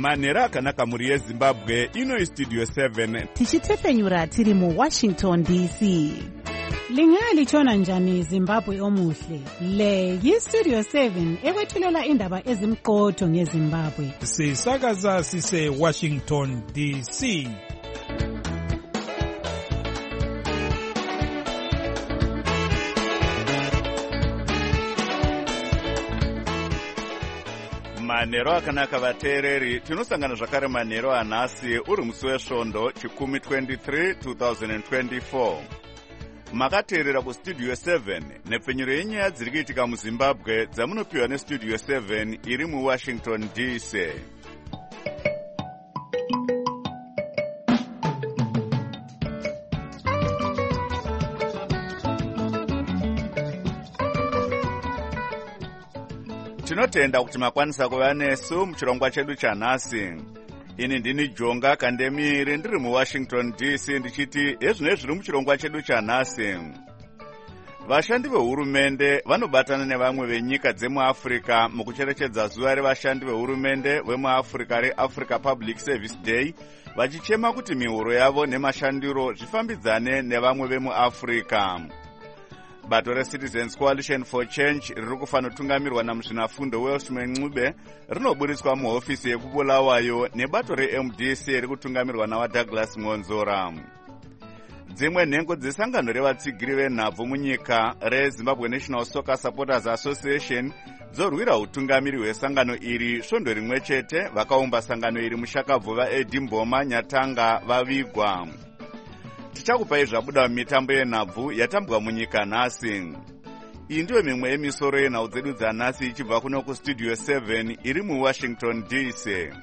manhero akanaka muri yezimbabwe. Ino Studio 7 tichitefenyura tiri muWashington DC. Lingalitshona njani Zimbabwe omuhle? Le yiStudio 7 ekwethulela indaba ezimqotho ngeZimbabwe. Sisakaza sise Washington DC. manhero akanaka vateereri, tinosangana zvakare manhero anhasi uri musi wesvondo chikumi 23 2024. Makateerera kuStudio 7 nepfenyuro yenyaya dziri kuitika muZimbabwe dzamunopiwa neStudio 7 iri muWashington DC. Tinotenda kuti makwanisa kuva nesu muchirongwa chedu chanhasi. Ini ndini Jonga Kandemiri ndiri muWashington DC ndichiti ezvino zviri muchirongwa chedu chanhasi. Vashandi vehurumende vanobatana nevamwe venyika dzemuAfrica mukucherechedza zuva revashandi vehurumende vemuAfrica reAfrica Public Service Day, vachichema kuti mihoro yavo nemashandiro zvifambidzane nevamwe vemuAfrica. Bato reCitizens Coalition for Change riri kufanotungamirwa namuzvinafundo Welshman Ncube rinoburitswa muhofisi yekubulawayo nebato reMDC riri kutungamirwa nawaDouglas Ngonzora. Dzimwe nhengo dzesangano revatsigiri venhabvu munyika reZimbabwe National Soccer Supporters Association dzorwira utungamiri hwesangano iri svondo rimwe chete. Vakaumba sangano iri mushakabvu vaEddie Mboma Nyatanga vavigwa. Tichakupai zvabuda mumitambo yenhabvu yatambwa munyika nhasi. Iyi ndiyo mimwe yemisoro yenhau dzedu dzanhasi ichibva kuno kuStudio 7 iri muWashington DC.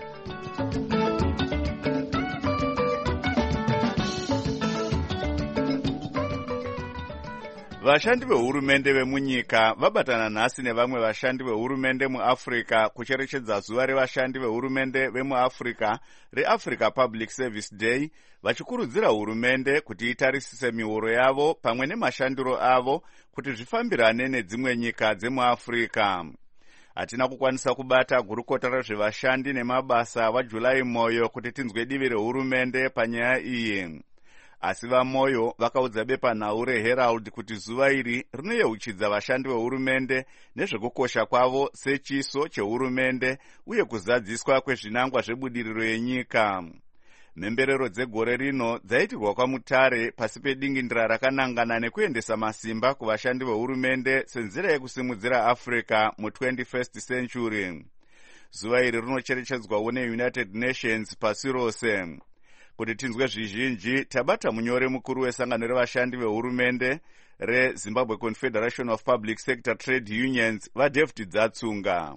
Vashandi vehurumende vemunyika vabatana nhasi nevamwe vashandi vehurumende muAfrica kucherechedza zuva revashandi vehurumende vemuAfrica reAfrica Public Service Day, vachikurudzira hurumende kuti itarisise mihoro yavo pamwe nemashandiro avo kuti zvifambirane nedzimwe nyika dzemuAfrica. Hatina kukwanisa kubata gurukota rezvevashandi nemabasa vaJulai Moyo kuti tinzwe divi rehurumende panyaya iyi. Asi vaMoyo vakaudza bepanhau reHerald kuti zuva iri rinoyeuchidza vashandi vehurumende nezvekukosha kwavo sechiso chehurumende uye kuzadziswa kwezvinangwa zvebudiriro yenyika. Mhemberero dzegore rino dzaitirwa kwaMutare pasi pedingindira rakanangana nekuendesa masimba kuvashandi vehurumende senzira yekusimudzira Africa mu21st century. Zuva iri rinocherechedzwawo neUnited Nations pasi rose. Kuti tinzwe zvizhinji, tabata munyore mukuru wesangano revashandi vehurumende reZimbabwe Confederation of Public Sector Trade Unions vaDavid Dzatsunga.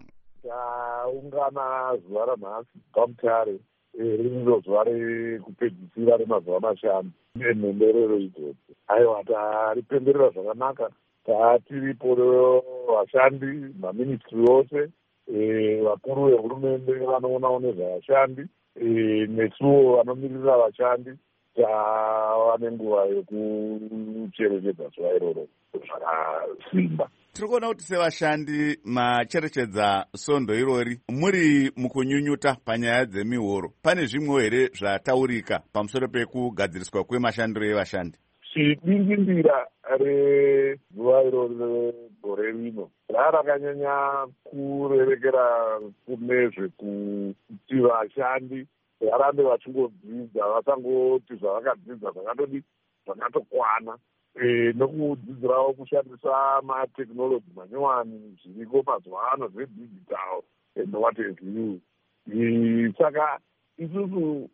Taungana zuva ranhasi paMutare, rino zuva rekupedzisira remazuva mashanu emhemberero idzodzi. Aiwa, taripemberera zvakanaka. Tiripo vashandi, maministri ose, vakuru vehurumende vanoonawo nezvavashandi, nesuwo vanomirira vashandi tava nenguva yekucherechedza zuva iroro zvakasimba. Tiri kuona kuti sevashandi macherechedza svondo irori muri mukunyunyuta panyaya dzemihoro. Pane zvimwe here zvataurika pamusoro pekugadziriswa kwemashandiro evashandi? Chidingindira rezuva iroro regore rino rakanyanya kurerekera kune zvekuti vashandi varambe vachingodzidza, vasangoti zvavakadzidza zvakatokwana, nokudzidzirawo kushandisa mateknoloji manyowani zviriko mazuva ano zvedijital and what have you. Saka isusu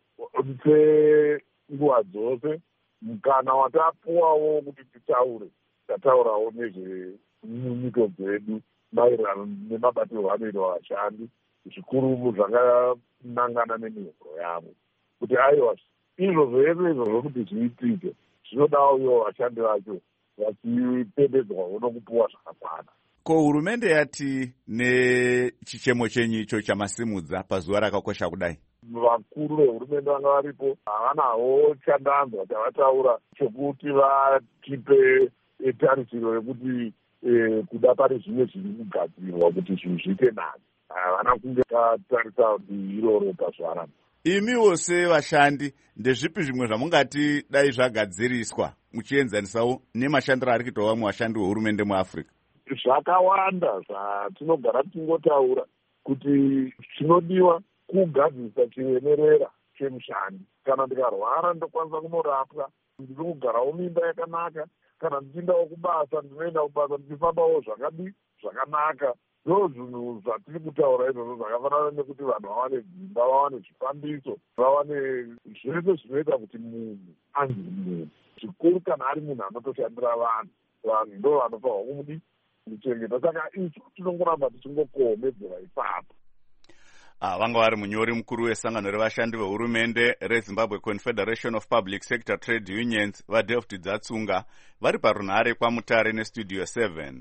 senguva dzose mukana watapuwawo kuti tataurawo nezvenyunyuto dzedu maererano nemabatirwo anoitwa vashandi, zvikuru zvakanangana nemihoro yavo. Kuti aiwa izvo zvese izvozvo kuti zviitike zvinodawo ivo vashandi vacho vachipembedzwawo nokupuwa zvakakwana. Ko hurumende yati nechichemo chenyu icho chamasimudza pazuva rakakosha kudai? Vakuru vehurumende vanga varipo, havanawo chandanzwa chavataura chokuti vatipe tarisiro yekuti kuda pane zvimwe zviri kugadzirwa kuti zvinhu zviite nani. havana kunge tatarisa kuti iroro pazvarama. Imiwo sevashandi ndezvipi zvimwe zvamungati dai zvagadziriswa muchienzanisawo nemashandiro ari kuitwa vamwe vashandi vehurumende muAfrica? Zvakawanda zvatinogara tingotaura kuti chinodiwa kugadzirisa chiremerera chemushandi. Kana ndikarwara ndokwanisa kunorapwa, ndiri kugarawo mimba yakanaka, kana ndichiendawo kubasa ndinoenda kubasa ndichifambawo zvakanaka. Ndo zvinhu zvatiri kutaura izvozvo zvakafanana nekuti vanhu vawane dzimba, vawane zvifambiso, vawane zvese zvinoita kuti munhu anzi munhu. Zvikuru kana ari munhu anotoshandira vanhu ndo vanofanirwa kumuchengeta. Saka isu tinongoramba tichingokohomedzera ipapo. Vanga vari munyori mukuru wesangano revashandi vehurumende reZimbabwe Confederation of Public Sector Trade Unions vaDelft Dzatsunga vari parunhare kwaMutare neStudio 7.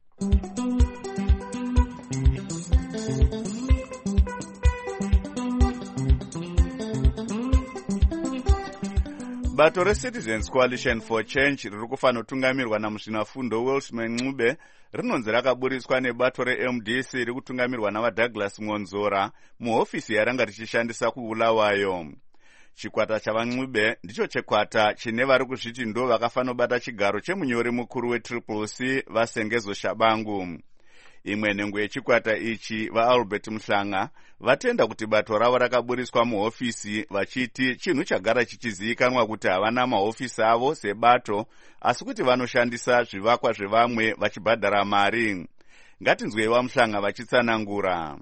Bato reCitizens Coalition for Change riri kufanotungamirwa naMuzvinafundo Welshman Ncube rinonzi rakaburiswa nebato reMDC riri kutungamirwa navaDouglas Ngonzora muhofisi yaranga richishandisa kuBulawayo. Chikwata chavaNcube ndicho chikwata chine vari kuzviti ndo vakafanobata chigaro chemunyori mukuru weCCC vaSengezo Shabangu. Imwe nhengo yechikwata ichi vaAlbert Mhlanga vatenda kuti bato ravo rakaburiswa muhofisi vachiti chinhu chagara chichizivikanwa kuti havana mahofisi avo sebato asi kuti vanoshandisa zvivakwa zvevamwe vachibhadhara mari. Ngatinzweiwa Mhlanga vachitsanangura.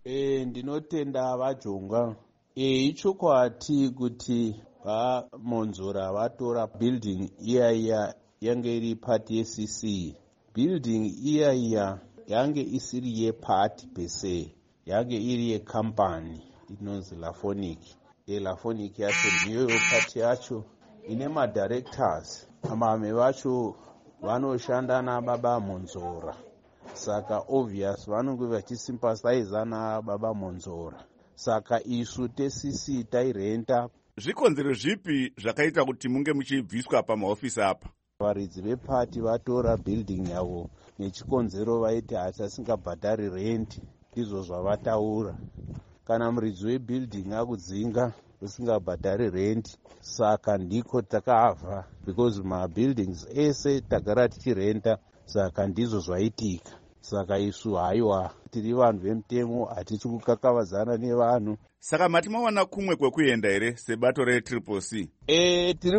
Ndinotenda vaJonga. Ichokwati kuti vaMonzora vatora building iya yange iri part yeCC. Building iya yange isiri yepati pese, yange iri yekampani inonzi Lafonic. Lafonic yacho ndiyo pati yacho ine madirectors. Amame vacho vanoshanda nababa Monzora. Saka obvious vanonge vachisympathize nababa Monzora. Saka isu teCC tairenta. Zvikonzero zvipi zvakaita kuti munge muchibviswa pamahofisi apa? Varidzi vepati vatora building yavo nechikonzero vaiti hasingabhadhari rent. Izvo zvavataura. Kana muridzi webuilding akudzinga usingabhadhari rent, saka ndiko takabva, because mabuildings ese tagara tichirenta, saka ndizvo zvaitika. Saka isu haiwa tiri vanhu vemutemo, hatichi kukakavadzana nevanhu. Saka mati mawana kumwe kwekuenda here sebato reCCC? Tiri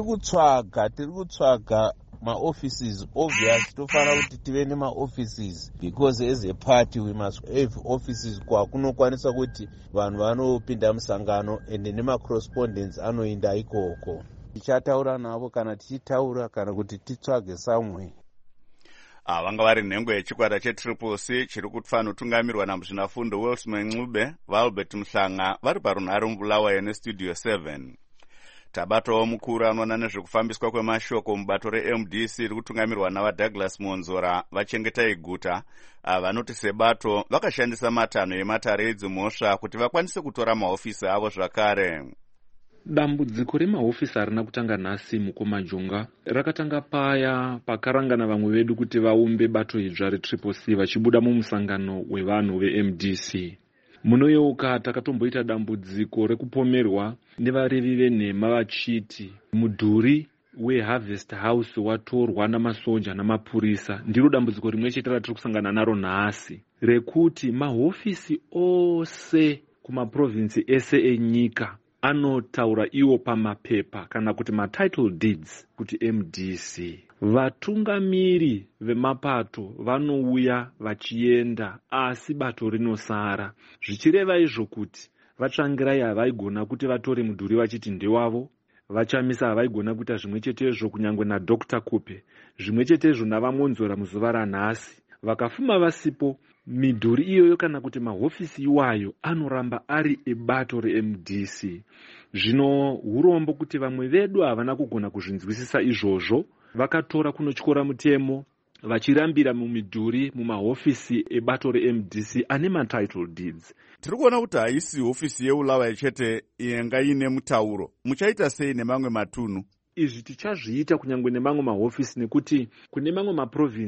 kutsvaga ma-offices. Obvious tofana kuti tive nema-offices, because as a party we must have offices kwakunokwanisa kuti vanhu vanopinda musangano ende nema-correspondence anoenda ikoko. Tichataura navo kana tichitaura kana kuti titsvage somewhere. Vanga vari nhengo yechikwata cheCCC chiri kufanotungamirwa naMuzvinafundo Welshman Ncube vaAlbert Mhlanga vari parunhare muBulawayo neStudio 7. Tabatawo mukuru anoona nezvekufambiswa kwemashoko mubato reMDC riri kutungamirwa navaDouglas Monzora vachengeta iguta vanoti sebato vakashandisa matanho ematare edzimhosva kuti vakwanise kutora mahofisi avo zvakare. Dambudziko remahofisi harina kutanga nhasi mukomajonga. Rakatanga paya pakarangana vamwe vedu kuti vaumbe bato idzva reCCC vachibuda mumusangano wevanhu veMDC. Munoyeuka takatomboita dambudziko rekupomerwa nevarevi venhema vachiti mudhuri weHarvest House watorwa namasoja namapurisa. Ndiro dambudziko rimwe chete ratiri kusangana naro nhasi, rekuti mahofisi ose kumaprovinsi ese enyika anotaura iwo pamapepa kana kuti matitle deeds kuti MDC. Vatungamiri vemapato vanouya vachienda asi bato rinosara. Zvichireva izvo kuti vatsvangirai havaigona kuti vatore mudhuri vachiti ndewavo, vachamisa havaigona kuita zvimwe chetezvo kunyangwe naDr. Kupe, zvimwe chetezvo navaMonzora muzuva ranhasi. Vakafuma vasipo, midhuri iyoyo kana kuti mahofisi iwayo anoramba ari ebato reMDC. Zvino hurombo kuti vamwe vedu havana kugona kuzvinzwisisa izvozvo, vakatora kunotyora mutemo vachirambira mumidhuri mumahofisi ebato reMDC ane matitle deeds. Tiri kuona kuti haisi hofisi yeBulawayo chete yenga ine mutauro. Muchaita sei nemamwe matunhu? Izvi tichazviita kunyangwe nemamwe mahofisi, nekuti kune mamwe maprovinsi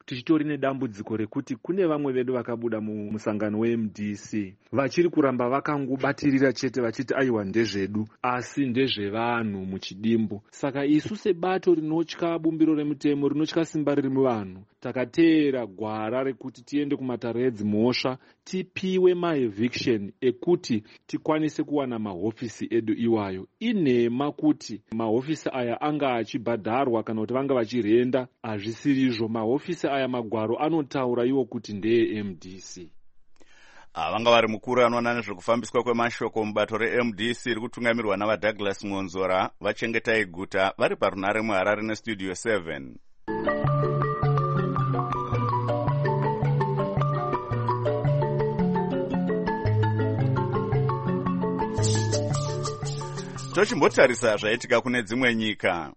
tichitori nedambudziko rekuti kune vamwe vedu vakabuda mumusangano weMDC vachiri kuramba vakangobatirira chete vachiti aiwa ndezvedu asi ndezvevanhu muchidimbu. Saka isu sebato rinotya bumbiro remutemo, rinotya simba riri muvanhu, takateera gwara rekuti tiende kumatare edzimhosva tipiwe maeviction ekuti tikwanise kuwana mahofisi edu iwayo. Inhema kuti mahofisi aya anga achibhadharwa kana kuti vanga vachirenda, hazvisirizvo. Mahofisi aya magwaro anotaura iwo kuti ndeye MDC. Vanga vari mukuru anoona nezvekufambiswa kwemashoko mubato reMDC riri kutungamirwa navaDouglas Ngonzora vachengetai guta vari parunare muHarare nestudio 7. Tochimbotarisa zvaitika kune dzimwe nyika.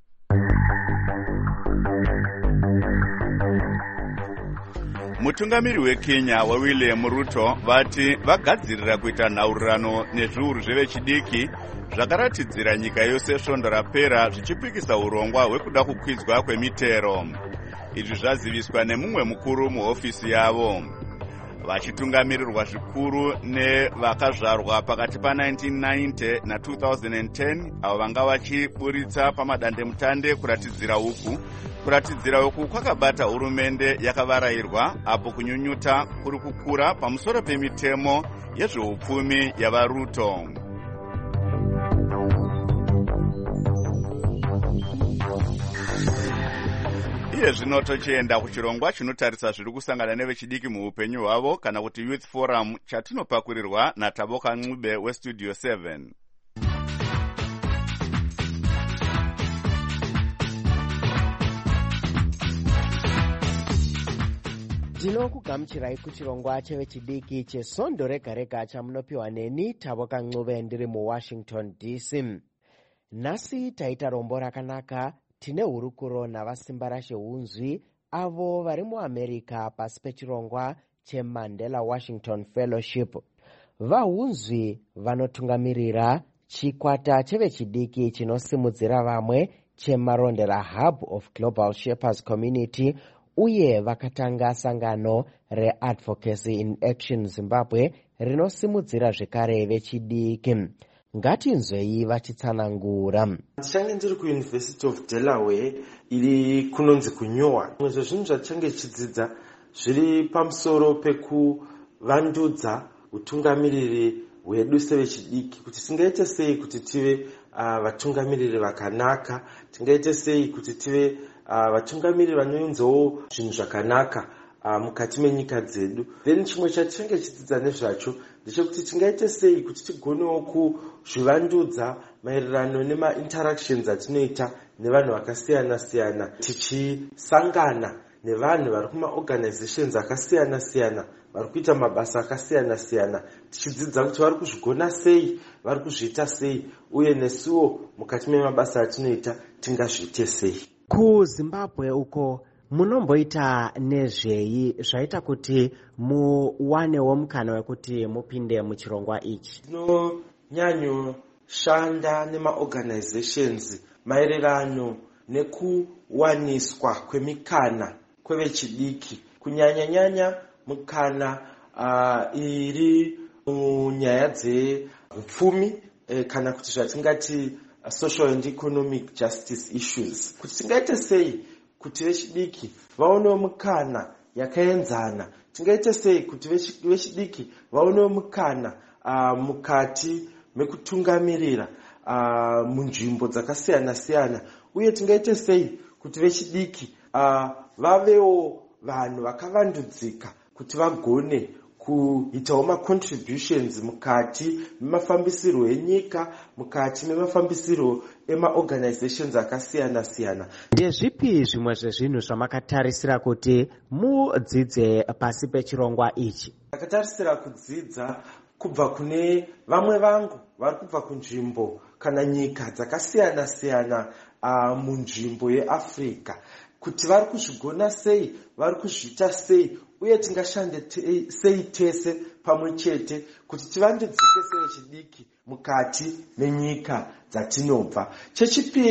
Mutungamiri weKenya waWilliam Ruto vati vagadzirira kuita nhaurirano nezviuru zvevechidiki zvakaratidzira nyika yose svondo rapera zvichipikisa urongwa hwekuda kukwidzwa kwemitero. Izvi zvaziviswa nemumwe mukuru muhofisi yavo. Vachitungamirirwa zvikuru nevakazvarwa pakati pa1990 na2010 avo vanga vachiburitsa pamadandemutande kuratidzira uku kwakabata hurumende yakavarayirwa apo kunyunyuta kuri kukura pamusoro pemitemo yezveupfumi yavaRuto. Iye zvino tochienda kuchirongwa chinotarisa zviri kusangana nevechidiki muupenyu hwavo kana kuti Youth Forum chatinopakurirwa naTaboka Ncube westudio 7. Ndinokugamuchirai kuchirongwa chevechidiki chesondo rega rega chamunopiwa neni Taboka Ncube ndiri muWashington DC. Nhasi taita rombo rakanaka. Tine hurukuro navasimba rashe hunzvi avo vari muAmerica pasi pechirongwa cheMandela Washington Fellowship. Vahunzvi vanotungamirira chikwata chevechidiki chinosimudzira vamwe chemarondera Hub of Global Shapers Community uye vakatanga sangano reAdvocacy in Action Zimbabwe rinosimudzira zvekare vechidiki. Ngatinzwei vachitsanangura. Ndichange ndiri kuUniversity of Delaware iri kunonzi kuNyowa. Zvimwe zvezvinhu zvachange chidzidza zviri pamusoro pekuvandudza utungamiriri hwedu sevechidiki, kuti tingaite sei kuti tive vatungamiriri vakanaka, tingaite sei kuti tive vatungamiriri vanounzawo zvinhu zvakanaka mukati menyika dzedu. Then chimwe chatichange chidzidza nezvacho ndechekuti tingaite sei kuti tigonewo kuzvivandudza maererano nemainteractions atinoita nevanhu vakasiyana siyana, tichisangana nevanhu vari kumaorganizations akasiyana siyana, vari kuita mabasa akasiyana siyana, tichidzidza kuti vari kuzvigona sei, vari kuzviita sei, uye nesuwo mukati memabasa atinoita tingazviite sei. KuZimbabwe uko munomboita nezvei zvaita kuti muwanewo mukana wekuti mupinde muchirongwa ichi? Tinonyanyoshanda nemaorganizations maererano nekuwaniswa kwemikana kwevechidiki, kunyanya mukana iri munyaya dzepfumi kana kuti zvatingati social and economic justice issues. Kuti tingaite sei kuti vechidiki vaonewo mukana yakaenzana, tingaite sei kuti vechidiki vaonewo mukana mukati mekutungamirira munzvimbo dzakasiyana siyana, uye tingaite sei kuti vechidiki vavewo vanhu vakavandudzika kuti vagone kuitawo macontributions mukati memafambisiro enyika, mukati memafambisiro emaorganizations akasiyana siyana. Ndezvipi zvimwe zvezvinhu zvamakatarisira kuti mudzidze pasi pechirongwa ichi? Takatarisira kudzidza kubva kune vamwe vangu vari kubva kunzvimbo kana nyika dzakasiyana siyana munzvimbo yeAfrica, kuti vari kuzvigona sei, vari kuzviita sei, uye tingashande sei tese pamwe chete kuti tivandudzike sevechidiki mukati menyika dzatinobva. Chechipiri,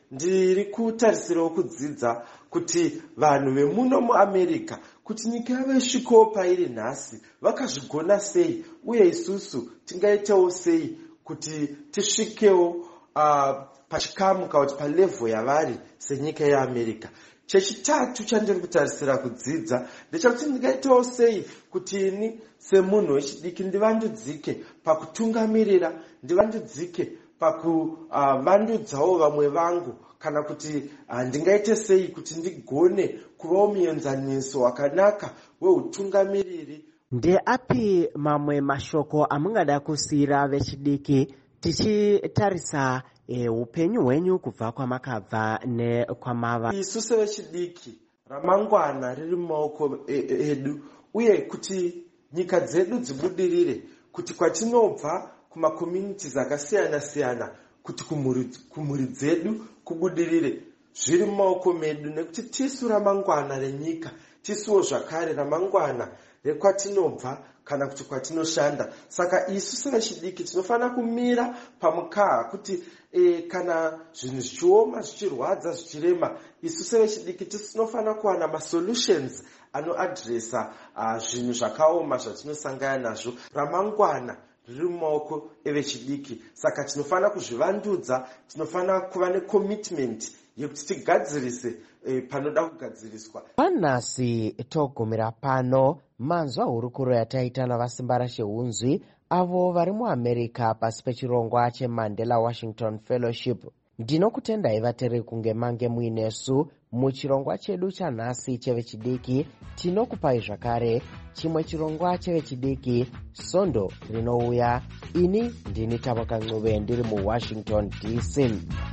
ndiri kutarisirawo kudzidza kuti vanhu vemuno muamerica kuti nyika yavo isvikewo pairi nhasi vakazvigona sei uye isusu tingaitewo sei kuti tisvikewo pachikamu kana kuti palevhel yavari senyika yeamerica. Chechitatu chandiri kutarisira kudzidza ndechekuti ndingaitawo sei kuti ini semunhu wechidiki ndivandudzike pakutungamirira, ndivandudzike pakuvandudzawo vamwe vangu, kana kuti ndingaite sei kuti ndigone kuvawo muenzaniso wakanaka weutungamiriri. Ndeapi mamwe mashoko amungada kusiyira vechidiki tichitarisa upenyu hwenyu kubva kwamakabva nekwamava? Isu sevechidiki ramangwana riri mumaoko edu, uye kuti nyika dzedu dzibudirire, kuti kwatinobva kumakommunities akasiyana siyana, kuti kumhuri dzedu kubudirire, zviri mumaoko medu, nekuti tisu ramangwana renyika, tisuwo zvakare ramangwana rekwatinobva kana kuti kwatinoshanda. Saka isu sevechidiki tinofanira kumira pamukaha kuti kana zvinhu zvichioma, zvichirwadza, zvichirema, isu sevechidiki tinofanira kuwana masolutions anoadresa zvinhu zvakaoma zvatinosangana nazvo. Ramangwana riri mumaoko evechidiki, saka tinofanira kuzvivandudza, tinofanira kuva necommitment yekuti tigadzirise panoda kugadziriswa. Panhasi togumira pano manzwa hurukuro yataita navasimba rasheunzwi avo vari muamerica pasi pechirongwa cheMandela Washington Fellowship. Ndinokutendai vateri kunge mange muinesu muchirongwa chedu chanhasi chevechidiki. Tinokupai zvakare chimwe chirongwa chevechidiki Sondo rinouya. Ini ndini Tavoka Ncube ndiri muWashington DC.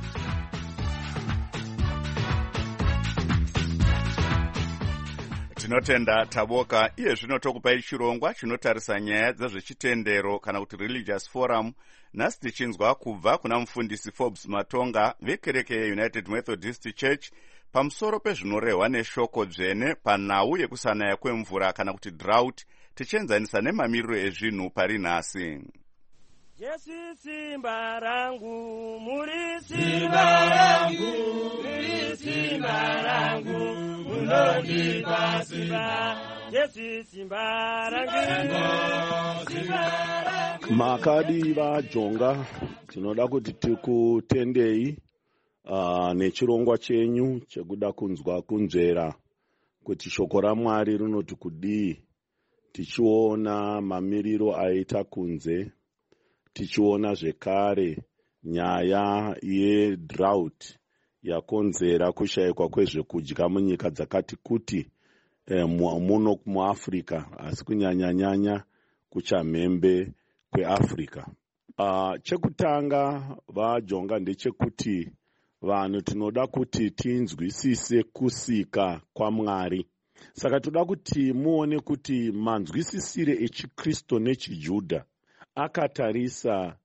Tinotenda Tavoka. Iye zvino tokupai chirongwa chinotarisa nyaya dzezvechitendero kana kuti religious forum. Nhasi tichinzwa kubva kuna mufundisi Forbes Matonga vekereke yeUnited Methodist Church pamusoro pezvinorehwa neshoko dzvene panhau yekusanaya kwemvura kana kuti drought, tichienzanisa nemamiriro ezvinhu pari nhasi. Jesu simba rangu, muri simba rangu, muri simba rangu, munondipa simba. Jesu simba rangu, simba rangu. Makadi vaJonga, tinoda kuti tikutendei nechirongwa chenyu chekuda kunzwa kunzvera kuti shoko raMwari rinoti kudii, tichiona mamiriro aita kunze, tichiona zvekare nyaya yedrought yakonzera kushayikwa kwezvekudya munyika dzakati kuti muno muAfrica, asi kunyanya kuchamhembe kweAfrica. Chekutanga vaJonga ndechekuti vanhu tinoda kuti tinzwisise kusika kwaMwari. Saka toda kuti muone kuti manzwisisire echiKristu nechijudha akatarisa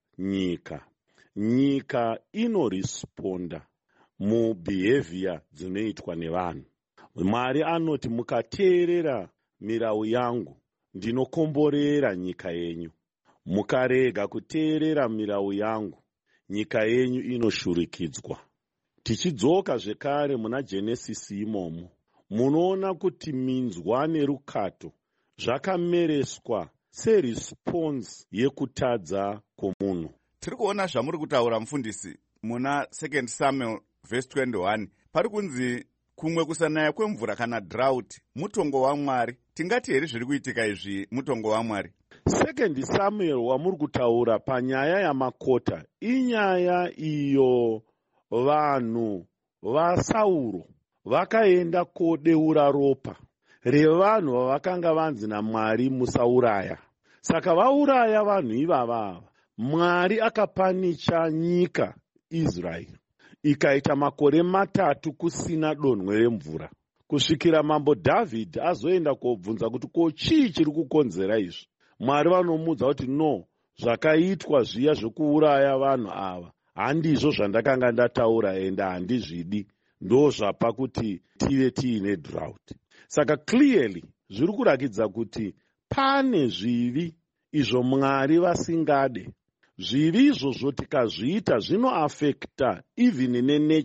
nyika inoresponda mubehavior dzinoitwa nevanhu. Mwari anoti mukateerera mirau yangu ndinokomborera nyika yenyu, mukarega kuteerera mirau yangu nyika yenyu inoshurikidzwa. Tichidzoka zvekare muna Genesis imomo munoona kuti minzwa nerukato zvakamereswa seresponse yekutadza kwomunhu. Tiri kuona zvamuri kutaura mufundisi muna 2 Samuel verse 21 pari kunzi kumwe kusanaya kwemvura kana drought mutongo waMwari. Tingati here zviri kuitika izvi mutongo waMwari? 2 Samuel wamuri kutaura panyaya yamakota inyaya iyo vanhu vaSauro vakaenda kodeura ropa revanhu vavakanga vanzi naMwari musauraya. Saka vauraya vanhu ivava, Mwari akapanicha nyika Israeri ikaita makore 3 kusina donhwe remvura, kusvikira mambo Dhavhidhi azoenda kobvunza kuti ko chii chiri kukonzera izvi. Mwari vanomuudza kuti no, zvakaitwa zviya zvekuuraya vanhu ava handizvo zvandakanga ndataura ende handizvidi, ndo zvapa kuti tive tiine drought. Saka clearly zviri kurakidza kuti pane zvivi izvo Mwari vasingade. Zvivi izvozvo tikazviita zvinoafekta even nenature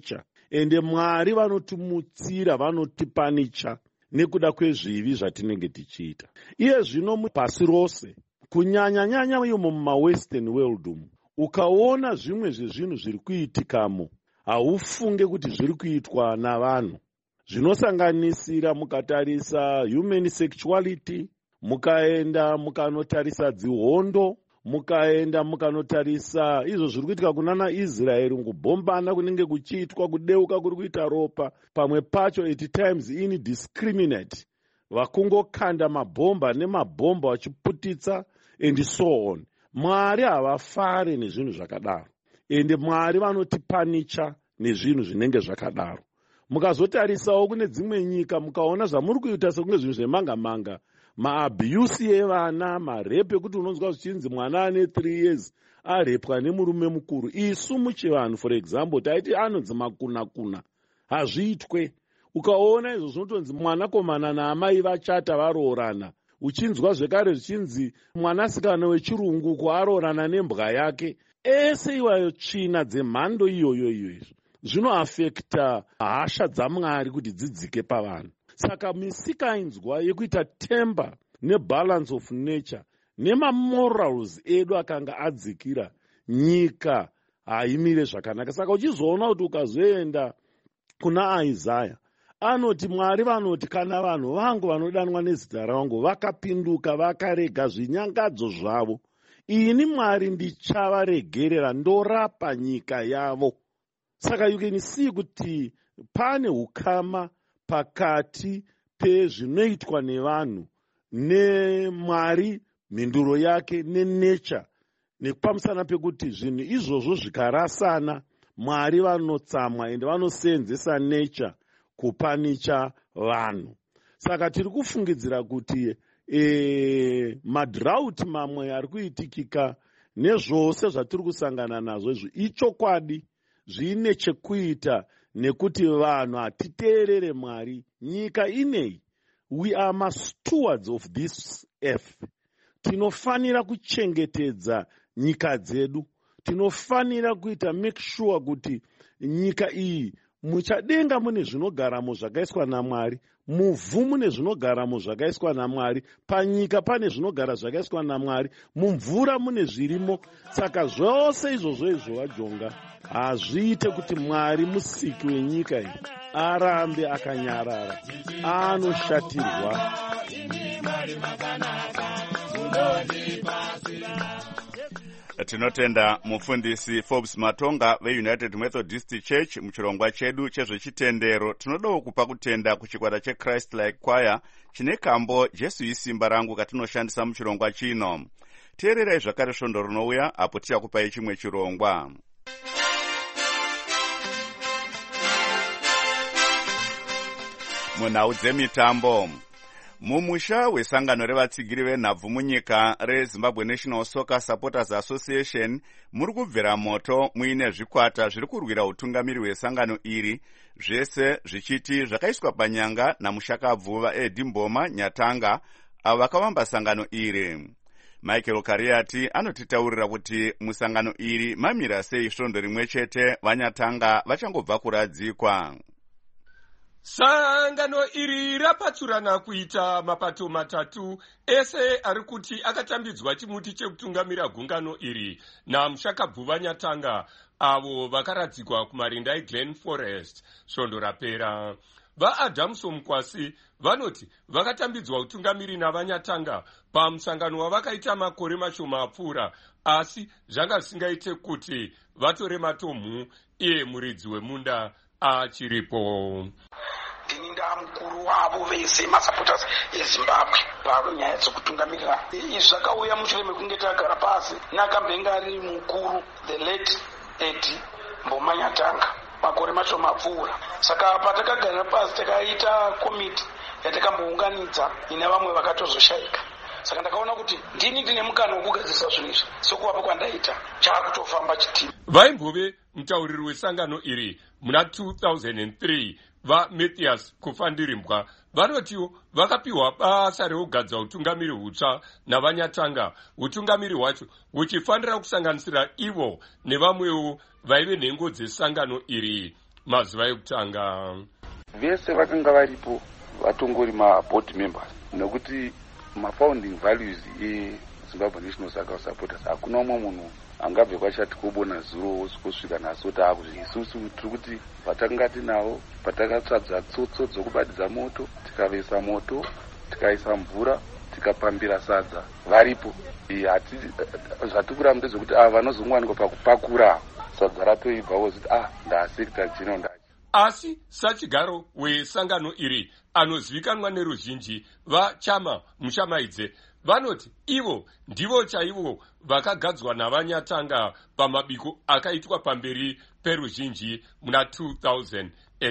ende Mwari vanotimutsira, vanotipanicha nekuda kwezvivi zvatinenge tichiita. Iye zvino pasi rose, kunyanya-nyanya imo mumawestern world umu, ukaona zvimwe zvezvinhu zviri kuitikamo, haufunge kuti zviri kuitwa navanhu. Zvinosanganisira mukatarisa human sexuality, mukaenda mukanotarisa dzihondo, mukaenda mukanotarisa izvo zviri kuitika kunana Israeri, ngubhombana kunenge kuchiitwa, kudeuka kuri kuita ropa, pamwe pacho at times indiscriminate, vakungokanda mabhomba nemabhomba vachiputitsa and so on. Mwari havafare nezvinhu zvakadaro, ende Mwari vanotipanicha nezvinhu zvinenge zvakadaro. Mukazotarisawo kune dzimwe nyika, mukaona zvamuri kuita sekunge zvinhu zvemanga-manga, maabuse evana, marepe, kuti unonzwa zvichinzi mwana ane 3 years arepwa nemurume mukuru. Isu muchivanhu, for example, taiti anonzi makuna-kuna, hazviitwe. Ukaona izvo zvinotonzi mwanakomana naamai vachata varoorana, uchinzwa zvekare zvichinzi mwanasikana wechirungu kuaroorana nembwa yake. Ese iwayo tsvina dzemhando iyoyo zvinoafekta hasha dzaMwari kuti dzidzike pavanhu. Saka misikainzwa yekuita temper nebalance of nature nemamorals edu akanga adzikira, nyika haimire zvakanaka. Saka uchizoona kuti ukazoenda kuna Isaiah, anoti Mwari vanoti kana vanhu vangu vanodanwa nezita rangu vakapinduka vakarega zvinyangadzo zvavo, ini Mwari ndichavaregerera ndorapa nyika yavo. Saka you can see kuti pane ukama pakati pezvinoitwa nevanhu neMwari, mhinduro yake, nenature, nepamusana pekuti zvinhu izvozvo zvikarasana, Mwari vanotsamwa ende vanoseenzesa nature kupanicha vanhu. Saka tiri kufungidzira kuti madrought mamwe ari kuitikika nezvose zvatiri kusangana nazvo izvo ichokwadi, zvine chekuita nekuti vanhu hatiteerere Mwari. Nyika inei, we are stewards of this earth. Tinofanira kuchengetedza nyika dzedu. Tinofanira kuita make sure kuti nyika iyi, muchadenga mune zvinogaramo zvakaiswa naMwari, muvhu mune zvinogaramo zvakaiswa naMwari, panyika pane zvinogara zvakaiswa naMwari, mumvura mune zvirimo. Saka zvose izvozvo vajonga hazviite kuti Mwari musiki wenyika iyi arambe akanyarara, anoshatirwa. Tinotenda mufundisi Forbes Matonga veUnited Methodist Church muchirongwa chedu chezvechitendero. Tinodawo kupa kutenda kuchikwata cheChrist Like Choir chine kambo Jesu isimba rangu katinoshandisa muchirongwa chino. Teererai zvakare svondo rinouya apo tichakupai chimwe chirongwa. Munhau dzemitambo. Mumusha wesangano revatsigiri venhabvu munyika reZimbabwe National Soccer Supporters Association muri kubvira moto muine zvikwata zviri kurwira utungamiri hwesangano iri, zvese zvichiti zvakaiswa panyanga namushakabvuva Edimboma Nyatanga avo vakavamba sangano iri. Michael Kariati anotitaurira kuti musangano iri mamira sei svondo rimwe chete vaNyatanga vachangobva kuradzikwa. Sangano iri rapatsurana kuita mapato matatu ese ari kuti akatambidzwa chimuti chekutungamira gungano iri namushakabvuva Nyatanga avo vakaradzikwa kumarinda eGlen Forest svondo rapera. VaAdamson Kwasi vanoti vakatambidzwa utungamiri navaNyatanga pamusangano wavakaita makore mashoma apfuura, asi zvanga zvisingaite kuti vatore matomhu iye muridzi wemunda achiripo. Ndini ndamukuru wavo vese masupporters eZimbabwe panyaya dzekutungamirira. Izvi zvakauya mushure mekunge tagara pasi nakambenga ari mukuru the late Edi Mboma Nyatanga makore mashoma apfuura. Saka patakagara pasi takaita komiti yatakambounganidza ine vamwe vakatozoshaika. Saka ndakaona kuti ndini ndine mukana wokugadzirisa zvinhu izvi, sokuvapo kwandaita chaakutofamba chitima. Vaimbove mutauriri wesangano iri muna 2003 vaMatthias Kufandirimbwa vanotiwo vakapiwa basa reugadzira utungamiri hutsva navaNyatanga, utungamiri hwacho huchifanira kusanganisira ivo nevamwewo vaive nhengo dzesangano iri. mazuva ekutanga. Vese vakanga varipo vatongori maboard members nokuti mafounding values eZimbabwe National Soccer Supporters hakuna umwe munhu angabve kwachati kobona zuro kusvika naso taakuzvi. Isusu tiri kuti patanga tinavo patakatsvadza tsotso dzokubadidza moto tikavesa moto tikaisa mvura tikapambira sadza varipo. Zvatikura ndezvekuti ava vanozongwanikwa pakupakura sadza ratoibva woziti ndasekta general ndachi. Asi sachigaro wesangano iri anozivikanwa neruzhinji vachama mushamaidze vanoti ivo ndivo chaivo vakagadzwa navanyatanga pamabiko akaitwa pamberi peruzhinji muna 2019.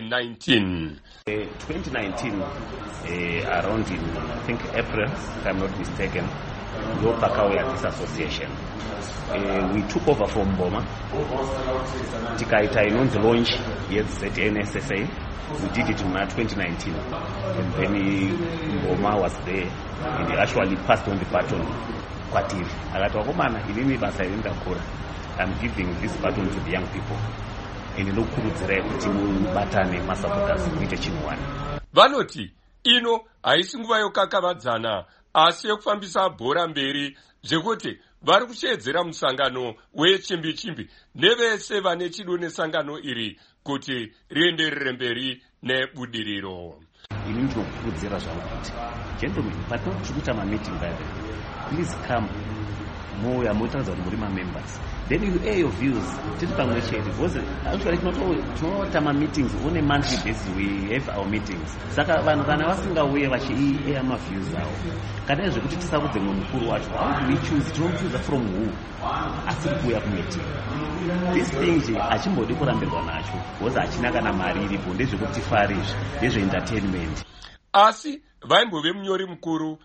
2019 around in I think April, if I'm not mistaken, ndo pakauya this association. We took over from Mboma tikaita inonzi launch yeZNSSA. We did it in 2019 and then Mboma was there and he actually passed on the baton kwatiri akati wakomana inini basa iri ndakura, I'm giving this baton to the young people and ndinokurudzirai kuti mubatane masupporters muite chinhu one. Vanoti ino haisi nguva yokakavadzana asi yokufambisa bhora mberi zvekuti vari kushedzera musangano wechimbi-chimbi nevese vane chido nesangano iri kuti rienderere mberi nebudiriro. Ini ndinokurudzira zvangu kuti gentlemen, patinoti kuita mameeting aya, please come mouya motaridza kuti muri mamembers, then you air your views tiri pamwe chete, because actually tinoita mameetings on a monthly basis. We have our meetings. Saka vanhu kana vasingauye vachiair maviews avo kana zvekuti tisakudze mumwe mukuru wacho, how do we choose? Tinochoose from who asiri kuuya kumeeting. This thing hachimbodi kurambirwa nacho because hachina kana mari iripo, ndezvekuti tifare izvi ndezveentertainment. Asi vaimbove munyori mukuru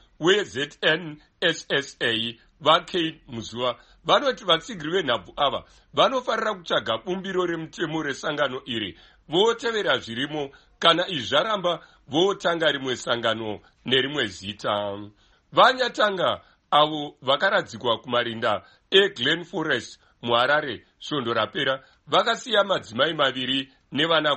weZNSSA vaKate Muzuva vanoti vatsigiri venhabvu ava vanofarira kutsvaga bumbiro remutemo resangano iri votevera zvirimo, kana izvi zvaramba votanga rimwe sangano nerimwe zita. Vanyatanga avo vakaradzikwa kumarinda eGlen Forest muHarare svondo rapera vakasiya madzimai 2 nevana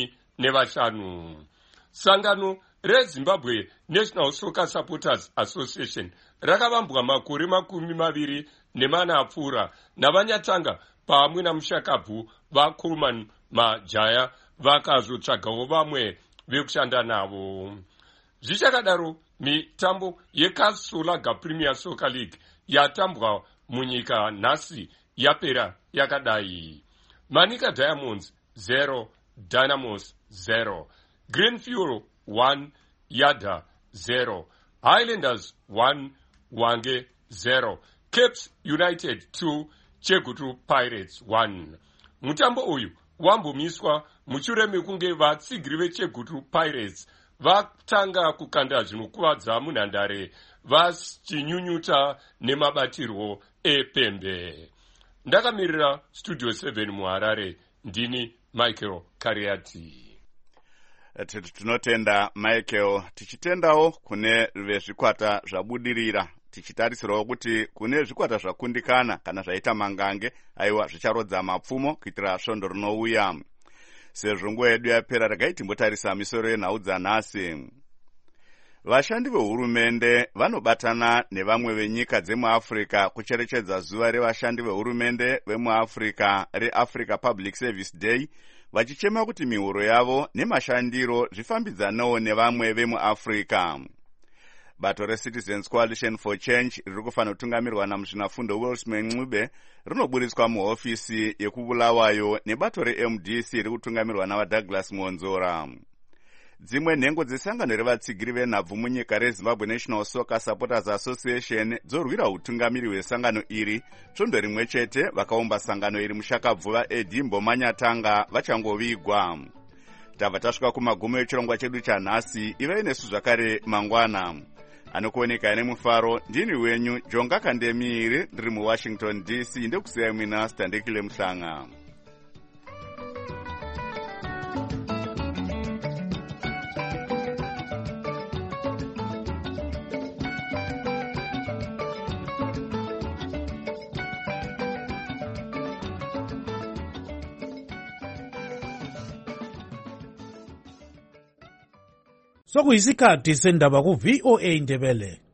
15. Sangano reZimbabwe National Soccer Supporters Association rakavambwa makore 24 apfuura navanyatanga pamwe namushakabvu vaColeman Majaya vakazotsvagawo vamwe vekushanda navo. Zvichakadaro, mitambo yeKasolaga Premier Soccer League yatambwa munyika nhasi yapera yakadai: Manica Diamonds 0, Dynamos 0, Green Fuel 1, Yada 0, Highlanders 1, Wange 0, Capes United 2, Chegutu Pirates 1. Mutambo uyu wambomiswa mushure mekunge vatsigiri veChegutu Pirates vatanga kukanda zvinokuvadza munhandare vachinyunyuta nemabatirwo epembe. Ndakamirira Studio 7 muHarare, ndini Michael Kariati. Tinotenda Michael, tichitendawo kune vezvikwata zvabudirira, tichitarisirawo kuti kune zvikwata zvakundikana kana zvaita mangange aiwa zvicharodza mapfumo kuitira svondo rinouya. Sezvo nguva yedu yapera, regai timbotarisa misoro yenhau dzanhasi. Vashandi vehurumende vanobatana nevamwe venyika dzemuAfrica kucherechedza zuva revashandi vehurumende vemuAfrica reAfrica Public Service Day, vachichema kuti mihoro yavo nemashandiro zvifambidzanewo nevamwe vemuAfrica. Bato reCitizens Coalition for Change riri kufanira kutungamirwa namuzvinafundo Wilson Ncube rinoburitswa muhofisi yekubulawayo nebato reMDC riri kutungamirwa navaDouglas Monzora. Dzimwe nhengo dzesangano revatsigiri venhabvu munyika reZimbabwe National Soccer Supporters Association dzorwira utungamiri hwesangano iri svondo rimwe chete vakaumba sangano iri mushakabvuva Edimbo Manyatanga vachangovigwa. Tabva tasvika kumagumo echirongwa chedu chanhasi. Ivai nesu zvakare mangwana. Anokuoneka nemufaro, ndini wenyu Jonga Kandemiri, ndiri muWashington DC. Ndekusiyai mina Standekile Mhlanga. sokuyisikhathi sendaba ku-VOA Ndebele.